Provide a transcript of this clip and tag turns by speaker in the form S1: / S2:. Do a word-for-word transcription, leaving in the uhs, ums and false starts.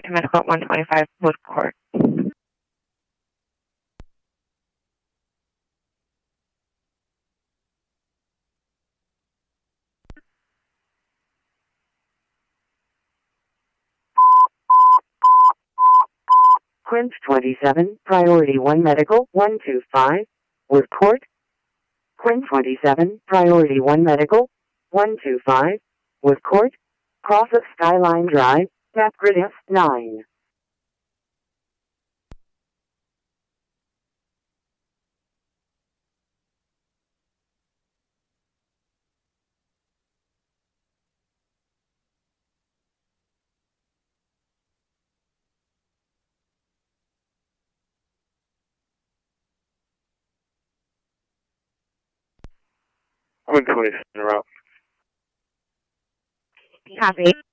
S1: to Medical at one twenty-five Wood Court.
S2: Quince twenty-seven, Priority one Medical, one two five, Wood Court. Quince twenty-seven, Priority one Medical, one two five, Wood Court. Cross of Skyline Drive, Tapgrid F nine.
S3: one twenty-seven route.
S1: Copy.